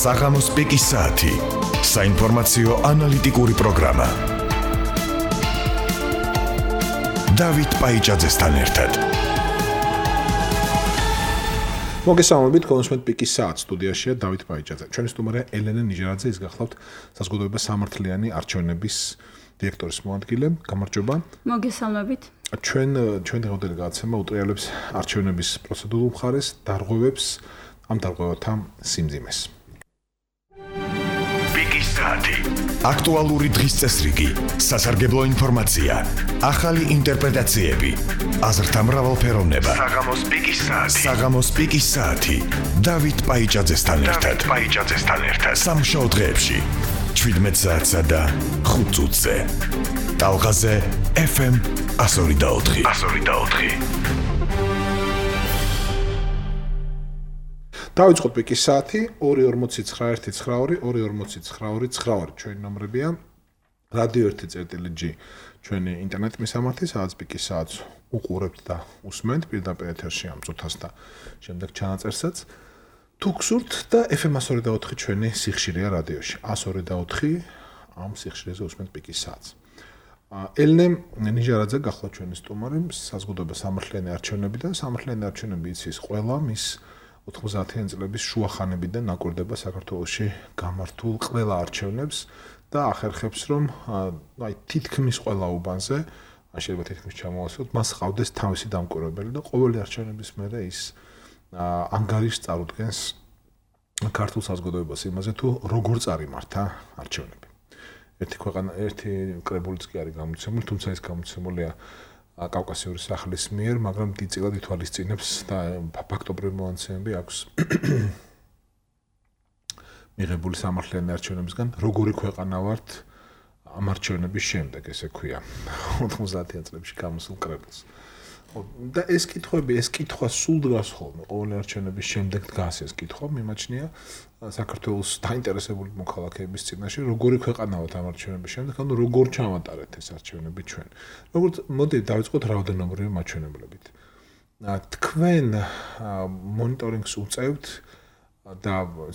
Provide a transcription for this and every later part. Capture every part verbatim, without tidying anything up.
საღამოს პიკის საათი. საინფორმაციო ანალიტიკური პროგრამა. დავით პაიჭაძესთან ერთად. მოგესალმებით, კონსუმენტ პიკის საათი სტუდიაშია დავით პაიჭაძე. ჩვენი სტუმარია ელენე ნიჟარაძე, ის გახლავთ საზოგადოება სამართლიანი არჩევნების დირექტორის მოადგილე. გამარჯობა. მოგესალმებით. ჩვენ ჩვენ დღევანდელი გადაცემა უტრიალებს არჩევნების პროცედურულ მხარეს, დარღვევებს, ამ დარღვევათა სიმძიმეს. პიკის საათი. აქტუალური დღის წესრიგი, სასარგებლო ინფორმაცია, ახალი ინტერპრეტაციები, აზრთა მრავალფეროვნება. საღამოს პიკის საათი. საღამოს პიკის საათი. დავით პაიჭაძესთან ერთად. დავით პაიჭაძესთან ერთად. სამშაბათ დღეებში შვიდმეტ საათსა და ხუთ წუთზე. ტალღაზე ეფ ემ εκατო ორი და ოთხი. εκατო ორი და ოთხი. დავიწყოთ პიკის საათი. ორი ორმოცი ცხრა ერთი ცხრა ორი ორი ორმოცი ცხრა ორი ცხრა ორი ჩვენი ნომრებია. რადიო ერთი წერტილი ჯი ჩვენი ინტერნეტ მისამართი, სადაც პიკის საათს უყურებთ და უსმენთ პირდაპირ ეთერში ამ წუთას და შემდეგ ჩანაწერსაც. თუ გსურთ და ეფ ემ εκατო ორი და ოთხი ჩვენი სიხშირეა რადიოში. εκατო ორი და ოთხი ამ სიხშირეზე უსმენთ პიკის საათს. ელენე ნიჟარაძე გახლავთ ჩვენი სტუმარი, საზოგადოება სამართლიანი არჩევნები და სამართლიანი არჩევნები იცის ყველა მის ოთხმოცდაათიანი წლების შუახანებიდან ნაკვირდება საქართველოში გამართულ ყველა არჩევნებს და ახერხებს, რომ აი თითქმის ყველა უბანზე, შეიძლება თითქმის ჩამოვასწროთ, მას ყავდეს თავისი დამკვირვებელი და ყოველი არჩევნების მერე ის ანგარიშს წარუდგენს ქართულ საზოგადოებას იმაზე, თუ როგორ წარიმართა არჩევნები. ერთი ქვეყანა, ერთი კრებულიც კი არის გამოცემული, თუმცა ეს გამოცემულია კავკასიური სახლის მიერ, მაგრამ დიდწილად ითვალისწინებს და ფაქტობრივი მონაცემები აქვს მიღებული სამართლიანი არჩევნებისგან, როგორი ქვეყანა ვართ ამ არჩევნების შემდეგ, ესე ქვია, ოთხმოცდაათიან წლებში გამოსულ კრებულს. და ეს კითხვები, ეს კითხვა სულ დგას ხოლმე, ყოველი არჩევნების შემდეგ დგას ეს კითხვა, მიმაჩნია საქართველოს დაინტერესებული მოქალაქეების წინაშე, როგორი ქვეყანა ვართ ამ არჩევნების შემდეგ, ანუ როგორ ჩავატარეთ ეს არჩევნები ჩვენ. როგორც მოდი დავიწყოთ რაოდენობრივი მაჩვენებლებით. თქვენ მონიტორინგს უწევთ და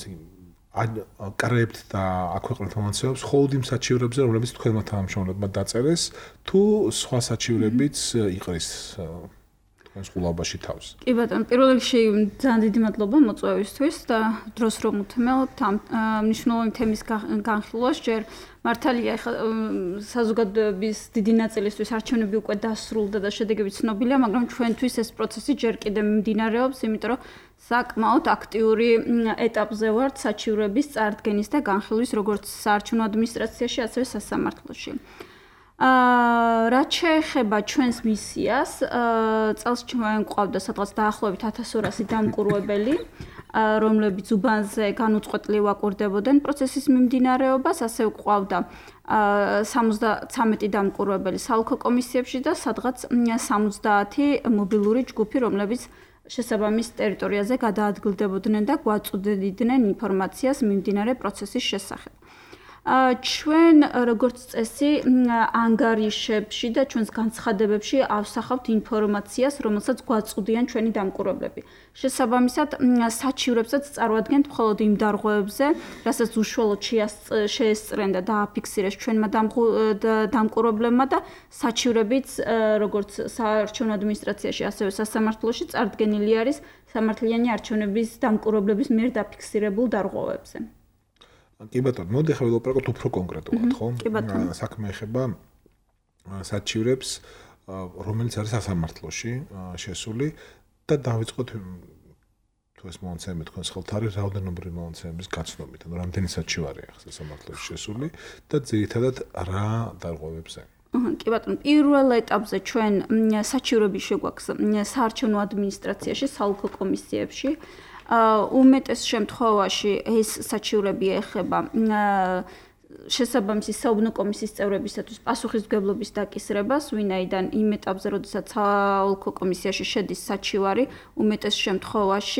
აკრებთ და აქვეყნებთ მონაცემებს მხოლოდ იმ საჩივრებზე, რომლებიც თქვენმა თანამშრომლებმა დაწერეს, თუ სხვა საჩივრებიც იყრის თქვენს ყულაბაში თავს. კი ბატონო, პირველ რიგში ძალიან დიდი მადლობა მოწვევისთვის და დროს რომ უთმელთ ამ მნიშვნელოვანი თემის განხილვას. ჯერ მართალია, ეხლა საზოგადოების დიდი ნაწილისთვის არჩევნები უკვე დასრულდა და შედეგები ცნობილია, მაგრამ ჩვენთვის ეს პროცესი ჯერ კიდევ მიმდინარეობს, იმიტომ რომ საკმაოდ აქტიური ეტაპზე ვართ საჩივრების წარდგენის და განხილვის, როგორც საარჩევნო ადმინისტრაციაში, ასევე სასამართლოში. აა რაც შეეხება ჩვენს მისიას, წელს ჩვენ გვყავდა სადღაც დაახლოებით ათას ორასი დამკვირვებელი, რომლებიც უბანზე განუწყვეტლი ვაკვირდებოდნენ პროცესის მიმდინარეობას, ასევე გვყავდა სამოცდათრამეტი დამკვირვებელი საოლქო კომისიებში და სადღაც სამოცდაათი მობილური ჯგუფი, რომლებიც შესაბამის ტერიტორიაზე გადაადგილდებოდნენ და გვაწვდიდნენ ინფორმაციას მიმდინარე პროცესის შესახებ. ჩვენ როგორც წესი ანგარიშებში და ჩვენს განცხადებებში ავსახავთ ინფორმაციას, რომელსაც გვაწვდიან ჩვენი დამკვირვებლები. შესაბამისად, საჩივრებსაც წარმოადგენთ მხოლოდ იმ დარღვევებზე, რასაც უშუალოდ შეესწრენ და დააფიქსირეს ჩვენმა დამკვირვებლებმა და საჩივრებიც როგორც საარჩევნო ადმინისტრაციაში, ასევე სასამართლოში წარდგენილი არის სამართლიანი არჩევნების დამკვირვებლების მიერ დაფიქსირებულ დარღვევებზე. კი ბატონო, მოდი ახლა ვილაპარაკოთ უფრო კონკრეტულად, ხო? საქმე ეხება საჩივრებს, რომელიც არის სასამართლოში შესული და დავიწყოთ თუ ეს მონაცემები თქვენს ხელთ არის რაოდენობრივი მონაცემების გაცნობით, ანუ რამდენი საჩივარია ახლა სასამართლოში შესული და ძირითადად რა დარღვევებზე. კი ბატონო, პირველ ეტაპზე ჩვენ საჩივრები შეგვაქვს საარჩევნო ადმინისტრაციაში, საოლქო კომისიებში. უმეტეს შემთხვევაში ეს საჩივრები ეხება შესაბამისი საუბნო კომისიის წევრებისათვის პასუხისმგებლობის დაკისრებას, ვინაიდან იმ ეტაპზე, როდესაც საოლქო კომისიაში შედის საჩივარი, უმეტეს შემთხვევაში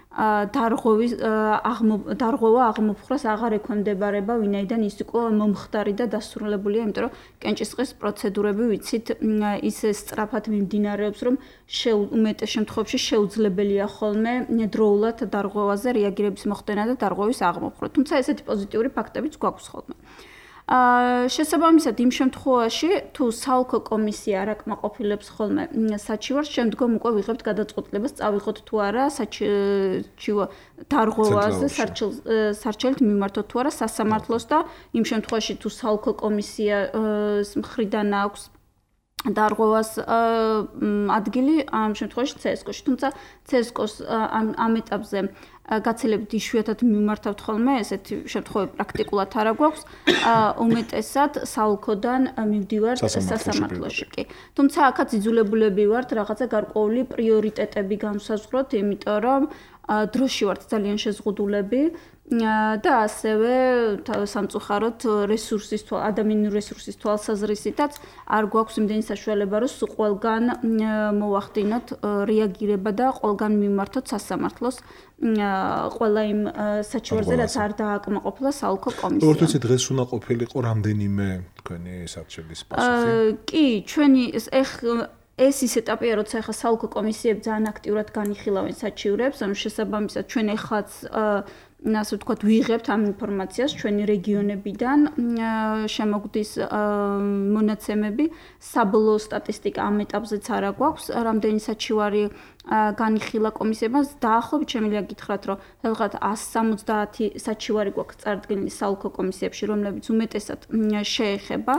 დარღვევის დარღვევა აღმოფხვრას აღარ ექვემდებარება, ვინაიდან ის იყო მომხდარი და დასრულებულია, იმიტომ რომ კენჭისყრის პროცედურები ვიცით, ისე სწრაფად მიმდინარეობს, რომ უმეტეს შემთხვევებში შეუძლებელია ხოლმე დროულად დარღვევაზე რეაგირების მოხდენა და დარღვევის აღმოფხვრა. თუმცა ესეთი პოზიტიური ფაქტებიც გვაქვს ხოლმე. შესაბამისად იმ შემთხვევაში თუ საოლქო კომისია არ აკმაყოფილებს ხოლმე საჩივარს, შემდგომ უკვე ვიღებთ გადაწყვეტილებას წავიღოთ თუ არა საჩივარ დარღვევაზე სარჩელით მიმართოთ თუ არა სასამართლოს და იმ შემთხვევაში თუ საოლქო კომისიას მხრიდან აქვს დარღვევას ადგილი ამ შემთხვევაში ცესკოში. თუმცა ცესკოს ამ ეტაპზე გაცილებით იშვიათად მიმართავთ ხოლმე, ესეთი შემთხვევები პრაქტიკულად არა გვაქვს. უმეტესად საოლქოდან მივდივართ სასამართლოში. კი. თუმცა აქაც იძულებულები ვართ რაღაცა გარკვეული პრიორიტეტები განვსაზღვროთ, იმიტომ რომ დროში ვართ ძალიან შეზღუდულები და ასევე სამწუხაროდ რესურსის ადამიანური რესურსის თვალსაზრისითაც არ გვაქვს იმდენი საშუალება, რომ ყველგან მოვახდინოთ რეაგირება და ყველგან მიმართოთ სასამართლოს ყველა იმ საჩივარზე, რაც არ დააკმაყოფილა საოლქო კომისია. თორემ დღეს უნდა ყოფილიყო რამდენიმე თქვენი სარჩელის პასუხი? კი, ჩვენი ეხ ეს ის ეტაპია, როცა ახლა საოლქო კომისიები ძალიან აქტიურად განიხილავენ საჩივრებს, ანუ შესაბამისად ჩვენ ეხლაც ასე ვთქვათ, ვიღებთ ამ ინფორმაციას ჩვენი რეგიონებიდან, შემოგვდის მონაცემები, საბოლოო სტატისტიკა ამ ეტაპზეც არა გვაქვს, რამდენი საჩივარი განიხილა კომისიებმა, დაახლოებით შემიძლია გითხრათ, რომ რაღაც ას სამოცდაათი საჩივარი გვაქვს წარდგენილი საოლქო კომისიებში, რომლებიც უმეტესად შეეხება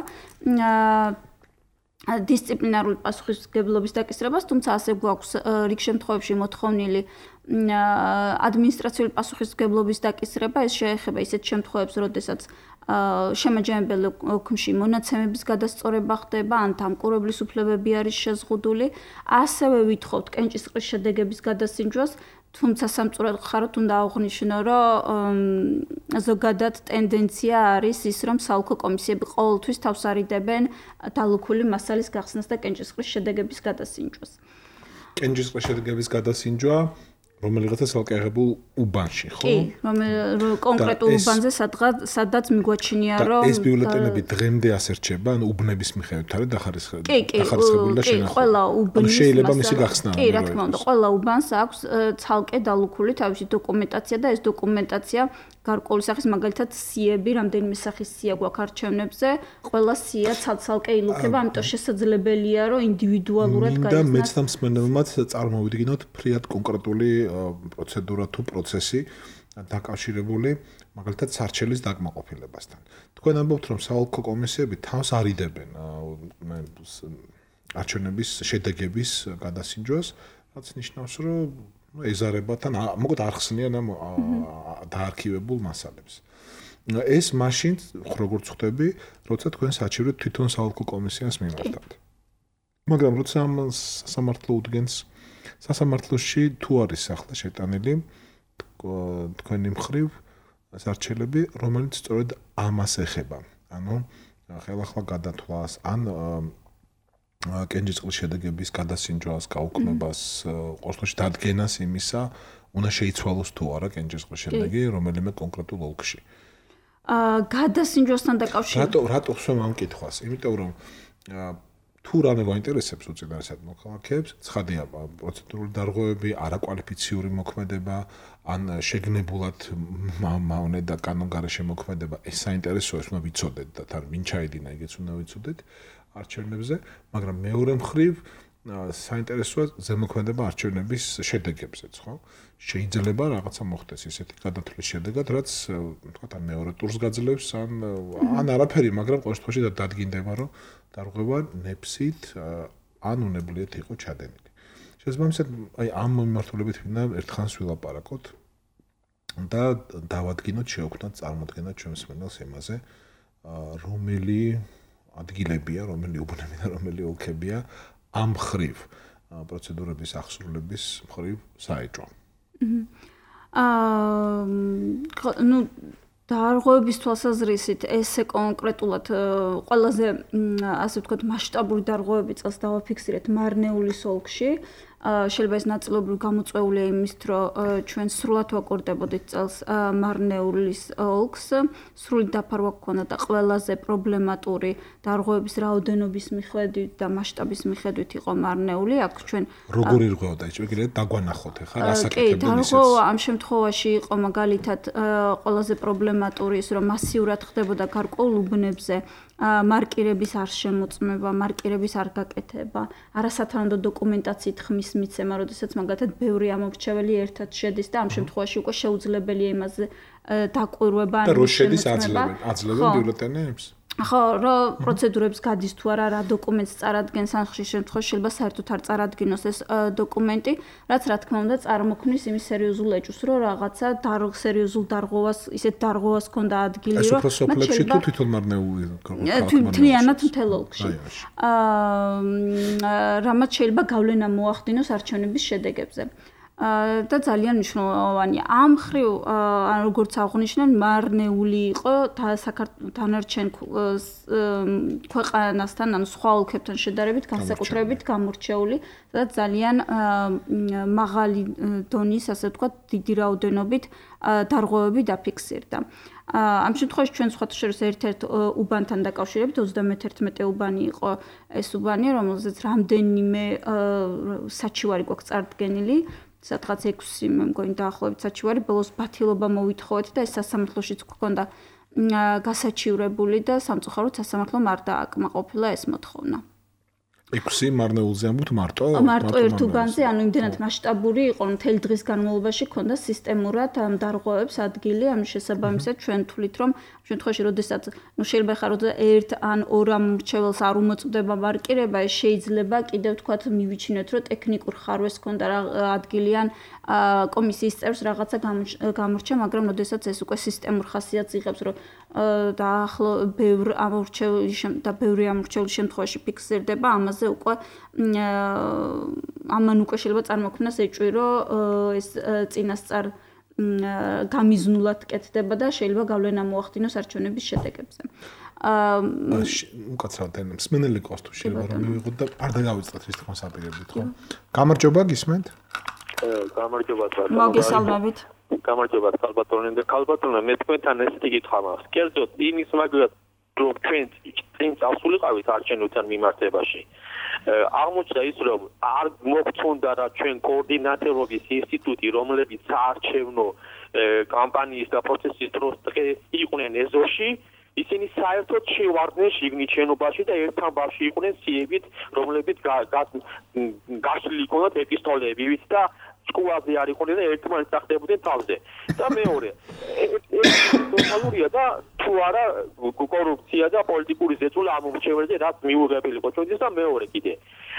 დისციპლინარული პასუხისმგებლობის დაკისრებას, თუმცა ასე გვაქვს რიგ შემთხვევებში მოთხოვნილი ადმინისტრაციული პასუხისმგებლობის დაკისრება, ეს შეეხება ისეთ შემთხვევებს, როდესაც შემაჯამებელი ოქმში მონაცემების გადასწორება ხდება, ან დამკვირვებლის უფლებები არის შეზღუდული, ასევე ვითხოვთ კენჭისყრის შედეგების გადასინჯვას, თუმცა სამწუხაროდ უნდა აღვნიშნო, რომ ზოგადად ტენდენცია არის ის, რომ საოლქო კომისიები ყოველთვის თავს არიდებენ დალუქული მასალის გახსნას და კენჭისყრის შედეგების გადასინჯვას. კენჭისყრის შედეგების გადასინჯვა რომელიღაც ალკეღებულ უბანში, ხო? კი, რომ კონკრეტულ უბანზე სადაც მიგვაჩნია, რომ ეს ბიულეტენები დღემდე ასე რჩება, ანუ უბნების მიხედვით არის დახარისხებული და შენახული. კი, ყველა უბნის შეიძლება მისი გახსნა. კი, რა თქმა უნდა, ყველა უბანს აქვს ცალკე დალუქული თავისი დოკუმენტაცია და ეს დოკუმენტაცია გარკვეული სახის მაგალითად სიები, რამდენიმე სახის სია გვაქვს არჩევნებზე, ყველა სია ცალ-ცალკე ილუქება, ამიტომ შესაძლებელია, რომ ინდივიდუალურად გაიხსნას. და მეც და მსმენელმაც წარმოვიდგინოთ ფრიად კონკრეტული პროცედურა თუ პროცესი დაკავშირებული მაგალითად სარჩელის დაკმაყოფილებასთან. თქვენ ამბობთ, რომ საოლქო კომისიები თავს არიდებენ არჩევნების შედეგების გადასინჯვას, რაც ნიშნავს, რომ ეზარებათან მოკლედ არ ხსნიან ამ დაარქივებულ მასალებს. ეს მაშინ როგორც ხვდები, როცა თქვენ საჩივრით თვითონ საოლქო კომისიას მიმართავთ. მაგრამ როცა ამ სასამართლო უდგენს სასამართლოში თუ არის ახლა შეტანილი თქვენი მხრივ სარჩელები, რომელიც სწორედ ამას ეხება. ანუ ხელახლა გადათვლას ან კენჭისყრის შედეგების გადასინჯვას, გაუქმებას, ყოველთვის დადგენას იმისა, უნდა შეიცვალოს თუ არა კენჭისყრის შედეგი რომელიმე კონკრეტულ ოლქში. აა გადასინჯვასთან დაკავშირებით. რატო რატო ხსოვ ამ კითხვას? იმიტომ რომ თუ რამე გაინტერესებს უწინარესად მოქალაქეებს, ცხადია პროცედურული დარღვევები, არაკვალიფიციური მოქმედება, ან შეგნებულად მავნე და კანონგარეშე მოქმედება, ეს საინტერესოა, უნდა ვიცოდეთ და თან ვინ ჩაიდინა, იგეც უნდა ვიცოდეთ არჩევნებზე, მაგრამ მეორე მხრივ საინტერესოა ზემოქმედება არჩევნების შედეგებზეც, ხო? შეიძლება რაღაცა მოხდეს ისეთი გადათვლის შედეგად, რაც თქვათ ან მეორე ტურს გაძლევს, ან ან არაფერი, მაგრამ ყოველ შემთხვევაში დადგინდება, რომ დარღვევა ნეფსით ან უნებლიეთ იყო ჩადენილი. შესაბამისად, აი ამ მიმართულებით ვინდა ერთხანს ვილაპარაკოთ და დავადგინოთ, შევქმნათ წარმოდგენა ჩვენს მსმენელს იმაზე, რომელი ადგილებია, რომელი უბნები და რომელი ოლქებია ამ ხრივ პროცედურების აღსრულების მხრივ საეჭვო. აა ნუ დარღვევების თვალსაზრისით ესე კონკრეტულად ყველაზე ასე ვთქვათ მასშტაბური დარღვევები წელს დავაფიქსირეთ მარნეულის ოლქში, შეიძლება ეს ნაწილობრივ გამოწვეულია იმის, რომ ჩვენ სრულად ვაკურდებოდით წელს მარნეულის ოლქს, სრული დაფარვა გქონდა და ყველაზე პრობლემატური დარღვევების რაოდენობის მიხედვით და მასშტაბის მიხედვით იყო მარნეული. აქ ჩვენ როგორ ირღვეოდა ის? შეგიძლიათ დაგვანახოთ ახლა რა კი, საკითხები დარღვევა ამ შემთხვევაში იყო მაგალითად ყველაზე პრობლემატური ის, რომ მასიურად ხდებოდა გარკვეულ უბნებზე მარკირების არ შემოწმება, მარკირების არ გაკეთება, არასათანადო დოკუმენტაციით ხმის მიცემა, როდესაც მაგალითად ბევრი ამორჩეველი ერთად შედის და ამ შემთხვევაში უკვე შეუძლებელია იმაზე დაკვირვება ან და რო შედის აძლევენ, აძლევენ ბიულეტენებს? ხო, რა პროცედურებს გადის თუ არა, რა დოკუმენტს წარადგენს, ან ხშირ შემთხვევაში შეიძლება საერთოდ არ წარადგინოს ეს დოკუმენტი, რაც რა თქმა უნდა წარმოქმნის იმის სერიოზულ ეჭვს, რომ რაღაცა დარღ სერიოზულ დარღვევას, ისეთ დარღვევას ქონდა ადგილი, რომ ეს უფრო სოფლებში თუ თვითონ მარნეული თლიანად მთელ ოლქში. აა რამაც შეიძლება გავლენა მოახდინოს არჩევნების შედეგებზე. და ძალიან მნიშვნელოვანია. ამ ხრივ ან როგორც აღნიშნე, მარნეული იყო დანარჩენ ქვეყანასთან, ანუ სხვა ოლქებთან შედარებით განსაკუთრებით გამორჩეული და ძალიან მაღალი დონის, ასე ვთქვათ, დიდი რაოდენობით დარღვევები დაფიქსირდა. ამ შემთხვევაში ჩვენ სხვათა შორის ერთ-ერთ უბანთან დაკავშირებით ოცდამეთერთმეტე უბანი იყო ეს უბანი, რომელზეც რამდენიმე საჩივარი გვაქვს წარდგენილი. სადღაც ექვსი მე მგონი დაახლოებით საჩივარი ბოლოს ბათილობა მოვითხოვეთ და ეს სასამართლოშიც გქონდა გასაჩივრებული და სამწუხაროდ სასამართლომ არ დააკმაყოფილა ეს მოთხოვნა. ექვსი მარნეულზე ამბობთ მარტო? მარტო ერთ უბანზე, ანუ იმდენად მასშტაბური იყო, რომ მთელი დღის განმავლობაში ქონდა სისტემურად ამ დარღვევებს ადგილი, ამის შესაბამისად ჩვენ თვლით, რომ ამ შემთხვევაში, როდესაც ნუ შეიძლება ხარ ერთ ან ორ ამორჩეველს არ უმოწმდება მარკირება, ეს შეიძლება კიდევ თქვათ მივიჩინოთ, რომ ტექნიკურ ხარვეს ქონდა ადგილი ან კომისიის წევრს რაღაცა გამორჩა, მაგრამ როდესაც ეს უკვე სისტემურ ხასიათს იღებს, რომ დაახლო ბევრ ამორჩევლის და ბევრი ამორჩევლის შემთხვევაში ფიქსირდება, ამაზე უკვე ამან უკვე შეიძლება წარმოქმნას ეჭვი, რომ ეს წინასწარ გამიზნულად კეთდება და შეიძლება გავლენა მოახდინოს არჩევნების შედეგებზე. აა უკაცრავად მსმენელი ყავს თუ შეიძლება რომ მივიღოთ და არ დაგავიწყოთ ის თქოს აპირებდით, ხო? გამარჯობა, გისმენთ? გამარჯობა, თვალ. მოგესალმებით. გამარჯობა, ქალბატონი და ქალბატონო, მე თქვენთან ესეთი კითხვა მაქვს. კერძოდ იმის მაგალითად რომ თქვენ წინ წავსულიყავით არჩევნებთან მიმართებაში. აღმოჩნდა ის, რომ არ მოგწონდა რა ჩვენ კოორდინატორობის ინსტიტუტი, რომლებიც საარჩევნო კამპანიის და პროცესის დროს იყვნენ ეზოში, ისინი საერთოდ შევარდნენ შიგნით შენობაში და ერთ ამბავში იყვნენ სიებით, რომლებიც გაშლილი ჰქონდათ ეპისტოლეებივით და ჭკუაზე არ იყვნენ და ერთმანეთს ახდებოდნენ თავზე. და მეორე, ნორმალურია და თუ არა კორუფცია და პოლიტიკური ზეწოლა ამ მრჩეველზე რაც მიუღებელი იყო ჩვენთვის და მეორე კიდე.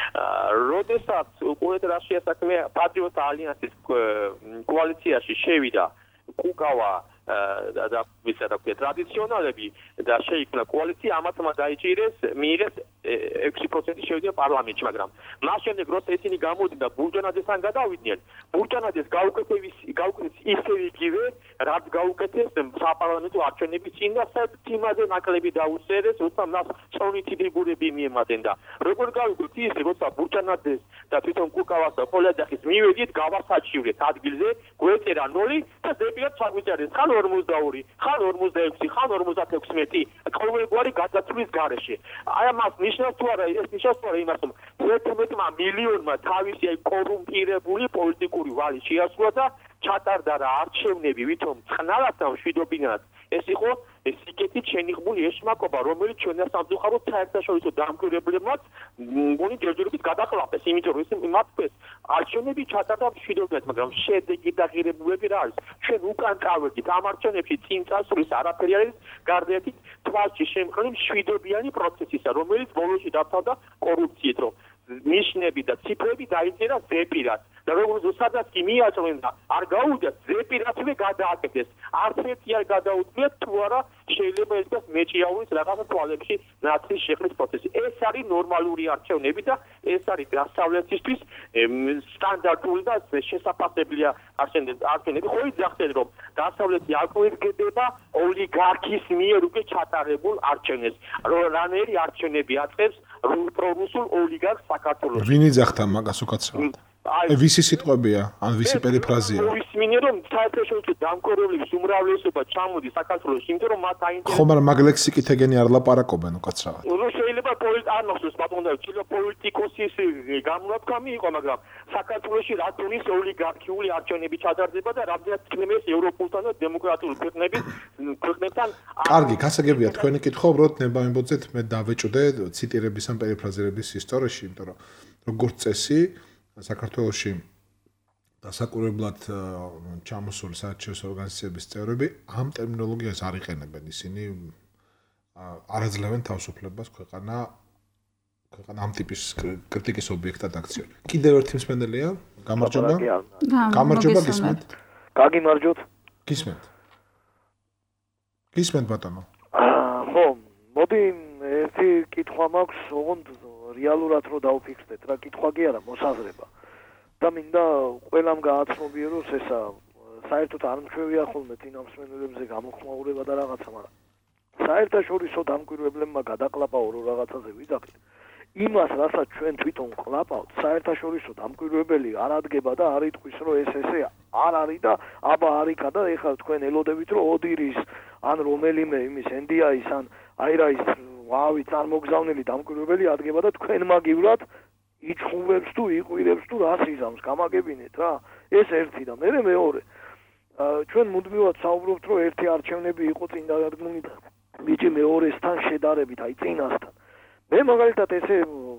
როდესაც უკეთ რა შეასაქმე პატრიოტ ალიანსის კოალიციაში შევიდა კუკავა და ვისა და ტრადიციონალები და შეიქმნა კოალიცია, ამათმა დაიჭირეს მიიღეს ექვსი პროცენტი შევიდა პარლამენტში, მაგრამ მას შემდეგ როცა ისინი გამოდიდნენ და ბურჯანაძესთან გადავიდნენ, ბურჯანაძეს გაუკეთეს გაუკეთეს ისე იგივე, რაც გაუკეთეს საპარლამენტო არჩევნების წინ და თიმაზე ნაკლები დაუსერეს, როცა მას წონითი დებურები მიემატენ და როგორ გავიგოთ ის, როცა ბურჯანაძეს და თვითონ კუკავას და პოლიადახის მივედით, გავასაჩივრეთ ადგილზე, გვეწერა ნოლი და ზეპირად ჩაგვიჭარეს ხან ორმოცდაორი, ხან ორმოცდაექვსი, ხან ორმოცდათექვსმეტი, ყოველგვარი გადაცვლის გარეშე. აი ამას ნიშნავს თუ არა, ეს ნიშნავს თუ არა იმას, რომ თერთმეტმა მილიონმა თავისი აი კორუმპირებული პოლიტიკური ვალი შეასრულა და ჩატარდა რა არჩევნები, ვითომ წყნარად და მშვიდობინად. ეს იყო სიკეთით შენიღბული ეშმაკობა, რომელიც ჩვენს სამწუხაროდ საერთაშორისო დამკვირვებლებმაც მგონი ჯერჯერობით გადაყლაპეს, იმიტომ რომ ის მათ თქვეს არჩევნები ჩატარდა მშვიდობინად, მაგრამ შედეგი და ღირებულებები რა არის? ჩვენ უკან წავედით ამ არჩევნებში წინ წასulis არაფერი არის გარდა ერთი თვალში შემყრილი მშვიდობიანი პროცესისა, რომელიც ბოლოში დავთავდა კორუფციით, რომ ნიშნები და ციფრები დაიწერა ზეპირად. და როგორც სადაც კი მიაწვენ და არ გაუვიდეს ზეპირათვე გადააკეთეს. არც ერთი არ გადაუწიათ თუ არა შეიძლება ეს მეჭიაურის რაღაცა თვალებში ნაცრის შექმნის პროცესი. ეს არის ნორმალური არჩევნები და ეს არის დასავლეთისთვის სტანდარტული და შესაძლებელი არჩევნები. ხო იცით რომ დასავლეთი აკვირდება ოლიგარქის მიერ უკვე ჩატარებულ არჩევნებს. რანერი არჩევნები აწყებს პრორუსულ ოლიგარქს საქართველოს. ვინ იძახდა მაგას უკაცრავად? აი ვისი სიტყვებია ან ვისი პერიფრაზია მოვისმინე რომ საერთაშორისო დამკვირვებლების უმრავლესობა ჩამოდის საქართველოს იმიტომ რომ მათ აინტერესებს ხო მაგრამ მაგ ლექსიკით ეგენი არ ლაპარაკობენ უკაცრავად ნუ შეიძლება პოლიტიკოს ბატონო შეიძლება პოლიტიკოსის გამლაპკამი იყო მაგრამ საქართველოში რა თუნის ოლიგარქიული არჩევნები ჩადარდება და რამდენად წნევს ევროპულთან და დემოკრატიულ ქვეყნების ქვეყნებთან კარგი გასაგებია თქვენი კითხვა უბრალოდ ნებამებოძეთ მე დავეჭვდე ციტირების ან პერიფრაზირების ისტორიაში იმიტომ რომ როგორც წესი საქართველოში დასაკურებლად ჩამოსული საერთაშორისო ორგანიზაციების წევრები ამ ტერმინოლოგიას არ იყენებენ ისინი არაძლევენ თავისუფლებას ქვეყანა ქვეყანა ამ ტიპის კრიტიკის ობიექტად აქციონ. კიდევ ერთი მსმენელია? გამარჯობა. გამარჯობა გისმენთ. გაგიმარჯოთ. გისმენთ. გისმენთ ბატონო. ხო, მოდი ერთი კითხვა მაქვს, ოღონდ რეალურად რო დავფიქსდეთ, რა კითხვა კი არა, მოსაზრება. და მინდა ყველამ გააცნობიეროს ესა საერთოდ არ მშვენია ხოლმე წინამსმენელებზე გამოხმაურება და რაღაცა, მაგრამ საერთაშორისო დამკვირვებლებმა გადაყლაპაო რო რაღაცაზე ვიძახით. იმას, რასაც ჩვენ თვითონ ყლაპავთ, საერთაშორისო დამკვირვებელი არ ადგება და არ იტყვის, რომ ეს ესე არ არის და აბა არიქა და ეხლა თქვენ ელოდებით, რომ ოდირის ან რომელიმე იმის ენ დი აის ან აირაის ვავი წარმოგზავნილი დამკვირვებელი ადგება და თქვენ მაგივრად იჩხუბებს თუ იყვირებს თუ რას იზამს, გამაგებინეთ რა. ეს ერთი და მერე მეორე. ჩვენ მუდმივად საუბრობთ, რომ ერთი არჩევნები იყო წინდა დადგმული და ბიჭი მეორესთან შედარებით, აი წინასთან. მე მაგალითად ესე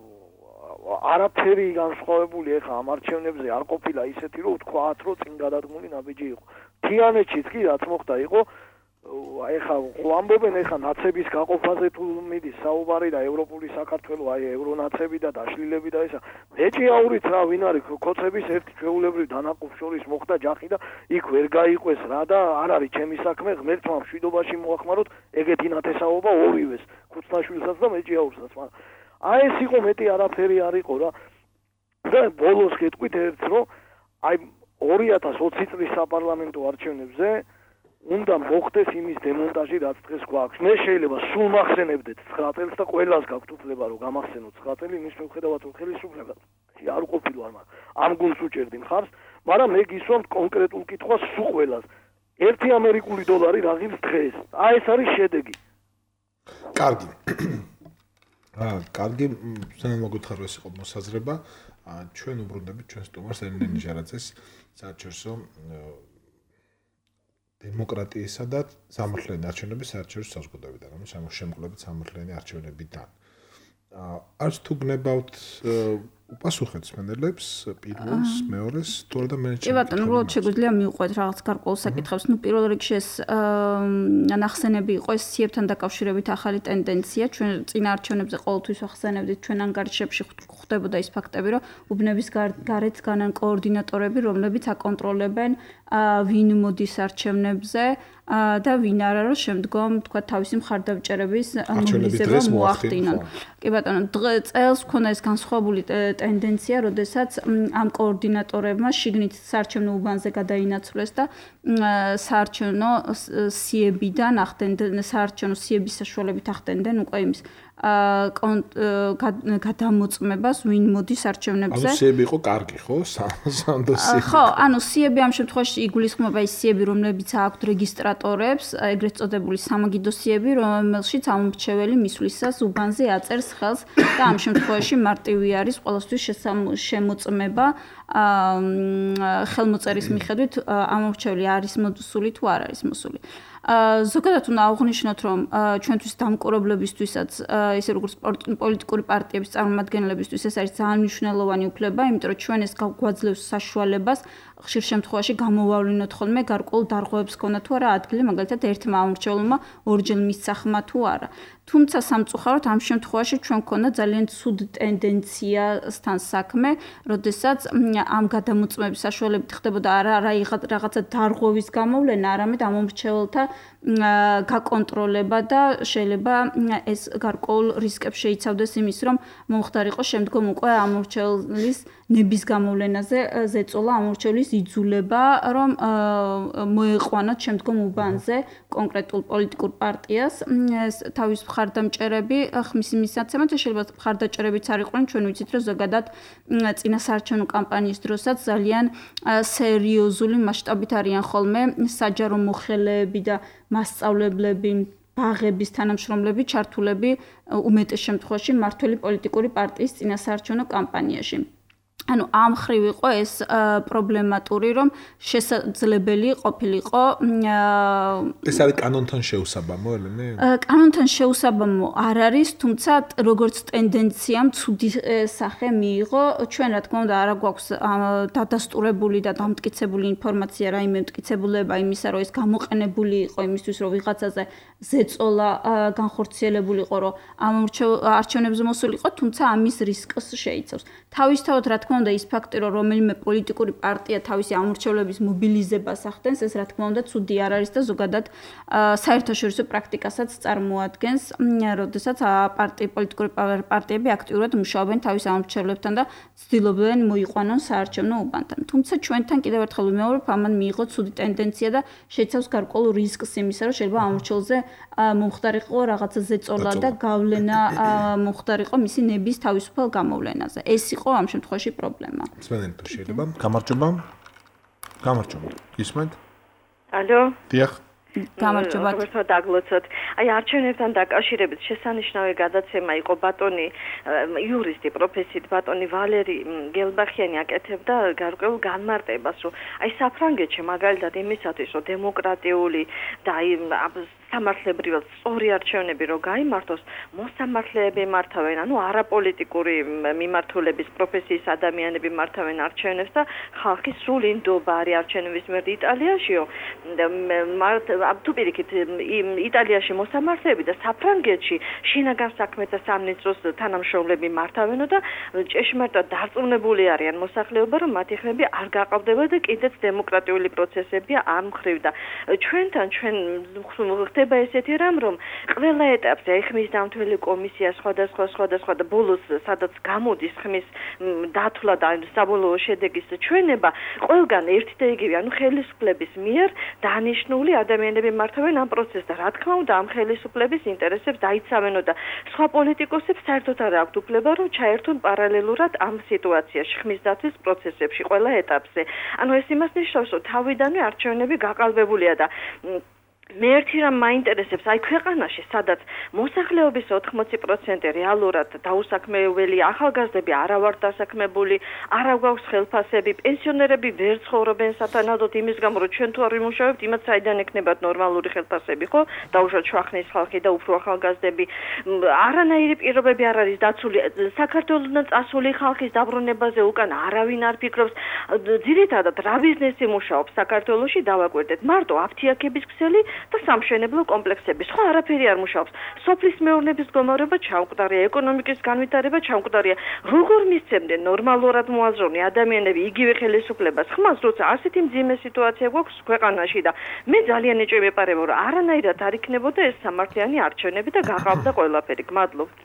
არაფერი განსხვავებული ეხა ამ არჩევნებზე არ ყოფილა ისეთი რომ ვთქვათ რომ წინ გადადგმული ნაბიჯი იყო. თიანეთშიც კი რაც მოხდა იყო ეხა ამბობენ ეხა ნაცების გაყოფაზე თუ მიდის საუბარი და ევროპული საქართველო აი ევრონაცები და დაშლილები და ესა მეჭი აურით რა ვინ არის კოცების ერთი ჩვეულებრივ დანაყოფ შორის მოხდა ჯახი და იქ ვერ გაიყვეს რა და არ არის ჩემი საქმე ღმერთმა მშვიდობაში მოახმაროთ ეგეთი ნათესაობა ორივეს ქუცნაშვილსაც და მეჭი აურსაც მაგრამ აი ეს იყო მეტი არაფერი არ იყო რა და ბოლოს გეტყვით ერთს რომ აი ორი ათას ოცი წლის საპარლამენტო არჩევნებზე უნდა მოხდეს იმის დემონტაჟი რაც დღეს გვაქვს. მე შეიძლება სულ მახსენებდეთ ცხრა წელს და ყველას გაქვთ უფლება რომ გამახსენოთ ცხრა წელი იმის მიუხედავად რომ ხელისუფლება არ ყოფილა მაგრამ ამ გულს უჭერდი მხარს, მაგრამ მე გისვამთ კონკრეტულ კითხვას სულ ყველას. ერთი ამერიკული დოლარი რა ღირს დღეს? აი ეს არის შედეგი. კარგი. აა, კარგი, სანამ მოგვითხრა ეს იყო მოსაზრება, ჩვენ უბრუნდებით ჩვენ სტუმარს ელენე ნიჟარაძეს საერთაშორისო დემოკრატიისა და სამართლიანი არჩევნების საერთაშორისო საზოგადოებიდან, ანუ შემოშემკლებით სამართლიანი არჩევნებიდან. არც თუ გნებავთ უპასუხეთ მსმენელებს პირველს, მეორეს, თუ არა და მე კი ბატონო, უბრალოდ შეგვიძლია მივყვეთ რაღაც გარკვეულ საკითხებს. ნუ პირველ რიგში ეს ნახსენები იყო ეს სიებთან დაკავშირებით ახალი ტენდენცია. ჩვენ წინა არჩევნებზე ყოველთვის ვახსენებდით ჩვენ ანგარიშებში ხდებოდა ის ფაქტები, რომ უბნების გარეთ განან კოორდინატორები, რომლებიც აკონტროლებენ ვინ მოდის არჩევნებზე და ვინ არა რომ შემდგომ თქვა თავისი მხარდამჭერების მობილიზება მოახდინონ. კი ბატონო, წელს ქონდა ეს განსხვავებული ტენდენცია, როდესაც ამ კოორდინატორებმა შიგნით საარჩევნო უბანზე გადაინაცვლეს და საარჩევნო სიებიდან ახდენდნენ საარჩევნო სიების საშუალებით ახდენდნენ უკვე იმის გადამოწმებას ვინ მოდის არჩევნებზე. ანუ სიები იყო კარგი, ხო? სანდო სიები. ხო, ანუ სიები ამ შემთხვევაში იგულისხმება ის სიები, რომლებიც აქვთ რეგისტრატორებს, ეგრეთ წოდებული სამაგიდო სიები, რომელშიც ამომრჩეველი მისვლისას უბანზე აწერს ხელს და ამ შემთხვევაში მარტივი არის ყოველთვის შემოწმება ხელმოწერის მიხედვით ამომრჩეველი არის მოსული თუ არ არის მოსული. ზოგადად უნდა აღვნიშნოთ, რომ ჩვენთვის დამკვირვებლებისთვისაც, ისე როგორც პოლიტიკური პარტიების წარმომადგენლებისთვის ეს არის ძალიან მნიშვნელოვანი უფლება, იმიტომ რომ ჩვენ ეს გვაძლევს საშუალებას ხშირ შემთხვევაში გამოვავლინოთ ხოლმე გარკვეულ დარღვევებს ქონა თუ არა ადგილი, მაგალითად ერთმა ამომრჩეველმა ორჯერ მისცა ხმა თუ არა. თუმცა სამწუხაროდ ამ შემთხვევაში ჩვენ გქონდა ძალიან ცუდ ტენდენციასთან საქმე, როდესაც ამ გადამოწმების საშუალებით ხდებოდა არა რაღაცა დარღვევის გამოვლენა, არამედ ამომრჩეველთა გაკონტროლება და შეიძლება ეს გარკვეულ რისკებს შეიცავდეს იმის, რომ მომხდარიყო შემდგომ უკვე ამომრჩეველის ნების გამოვლენაზე ზეწოლა, ამომრჩეველის იძულება, რომ მოეყვანათ შემდგომ უბანზე კონკრეტულ პოლიტიკურ პარტიას თავის მხარეს მხარდამჭერები ხმის მისაცემად და შეიძლება მხარდაჭერებიც არ იყვნენ, ჩვენ ვიცით, რომ ზოგადად წინა საარჩევნო კამპანიის დროსაც ძალიან სერიოზული მასშტაბით არიან ხოლმე საჯარო მოხელეები და მასწავლებლები, ბაღების თანამშრომლები ჩართულები უმეტეს შემთხვევაში მმართველი პოლიტიკური პარტიის წინა საარჩევნო კამპანიაში. ანუ ამ ხრივ იყო ეს პრობლემატური, რომ შესაძლებელი ყოფილიყო ეს არის კანონთან შეუსაბამო ელემე? კანონთან შეუსაბამო არ არის, თუმცა როგორც ტენდენციამ ცუდი სახე მიიღო. ჩვენ რა თქმა უნდა არ გვაქვს დადასტურებული და დამტკიცებული ინფორმაცია, რაიმე მტკიცებულება იმისა, რომ ეს გამოყენებული იყო იმისთვის, რომ ვიღაცაზე ზეწოლა განხორციელებულიყო, რომ ამ არჩევნებზე მოსულიყო, თუმცა ამის რისკს შეიცავს. თავისთავად რა თქმა უნდა ის ფაქტი, რომ რომელიმე პოლიტიკური პარტია თავისი ამორჩევლების მობილიზებას ახდენს, ეს რა თქმა უნდა ცუდი არ არის და ზოგადად საერთაშორისო პრაქტიკასაც წარმოადგენს, როდესაც პარტიი პოლიტიკური პარტიები აქტიურად მუშაობენ თავის ამორჩევლებთან და ცდილობენ მოიყვანონ საარჩევნო უბანთან. თუმცა ჩვენთან კიდევ ერთხელ ვიმეორებ, ამან მიიღო ცუდი ტენდენცია და შეიცავს გარკვეულ რისკს იმისა, რომ შეიძლება ამორჩევლზე მომხდარიყო რაღაცა ზეწოლა და გავლენა მომხდარიყო მისი ნების თავისუფალ გამოვლენაზე. ეს იყო ამ შემთხვევაში პრობლემა. სვენელთა შეიძლება. გამარჯობა. გამარჯობა. ისმენთ? ალო. დიახ. გამარჯობა. როგორ დაგლოცოთ. აი არჩევნებთან დაკავშირებით შესანიშნავი გადაცემა იყო ბატონი იურისტი პროფესიით ბატონი ვალერი გელბახიანი აკეთებდა გარკვეულ განმარტებას, რომ აი საფრანგეთში მაგალითად იმისათვის, რომ დემოკრატიული და აი სამართლებრივად სწორი არჩევნები რო გაიმართოს, მოსამართლეები მართავენ, ანუ არაპოლიტიკური მიმართულების პროფესიის ადამიანები მართავენ არჩევნებს და ხალხი სრული ნდობა არის არჩევნების მერე იტალიაშიო. თუ პირიქით იტალიაში მოსამართლეები და საფრანგეთში შინაგან საქმეთა სამინისტროს თანამშრომლები მართავენო და ჭეშმარიტად დარწმუნებული არიან მოსახლეობა, რომ მათი ხმები არ გაყავდება და კიდეც დემოკრატიული პროცესებია ამ მხრივ და ჩვენთან ჩვენ ხდება ესეთი რამ, რომ ყველა ეტაპზე აი ხმის დამთვლელი კომისია სხვადასხვა სხვადასხვა და ბოლოს სადაც გამოდის ხმის დათვლა და საბოლოო შედეგის ჩვენება, ყველგან ერთი და იგივე, ანუ ხელისუფლების მიერ დანიშნული ადამიანები მართავენ ამ პროცესს და რა თქმა უნდა ამ ხელისუფლების ინტერესებს დაიცავენო და სხვა პოლიტიკოსებს საერთოდ არ აქვთ უფლება, რომ ჩაერთონ პარალელურად ამ სიტუაციაში ხმის დათვლის პროცესებში ყველა ეტაპზე. ანუ ეს იმას ნიშნავს, რომ თავიდანვე არჩევნები გაყალბებულია და მე ერთი რამ მაინტერესებს, აი ქვეყანაში, სადაც მოსახლეობის ოთხმოცი პროცენტი რეალურად დაუსაქმებელი ახალგაზრდები არა ვართ დასაქმებული, არა გვაქვს ხელფასები, პენსიონერები ვერ ცხოვრობენ სათანადოდ იმის გამო, რომ ჩვენ თუ არ ვიმუშავებთ, იმათ საიდან ექნებათ ნორმალური ხელფასები, ხო? დაუშვათ ჩვახნის ხალხი და უფრო ახალგაზრდები. არანაირი პირობები არ არის დაცული. საქართველოსთან წასული ხალხის დაბრუნებაზე უკან არავინ არ ფიქრობს. ძირითადად რა ბიზნესი მუშაობს საქართველოში, დავაკვირდეთ. მარტო აფთიაქების ქსელი და სამშენებლო კომპლექსები. სხვა არაფერი არ მუშაობს. სოფლის მეურნეობის გომავრება ჩამკვდარია, ეკონომიკის განვითარება ჩამკვდარია. როგორ მისცემდნენ ნორმალურად მოაზროვნე ადამიანები იგივე ხელისუფლებას ხმას, როცა ასეთი მძიმე სიტუაცია გვაქვს ქვეყანაში და მე ძალიან ეჭვი მეპარება, რომ არანაირად არ იქნებოდა ეს სამართლიანი არჩევნები და გაყავდა ყველაფერი. გმადლობთ.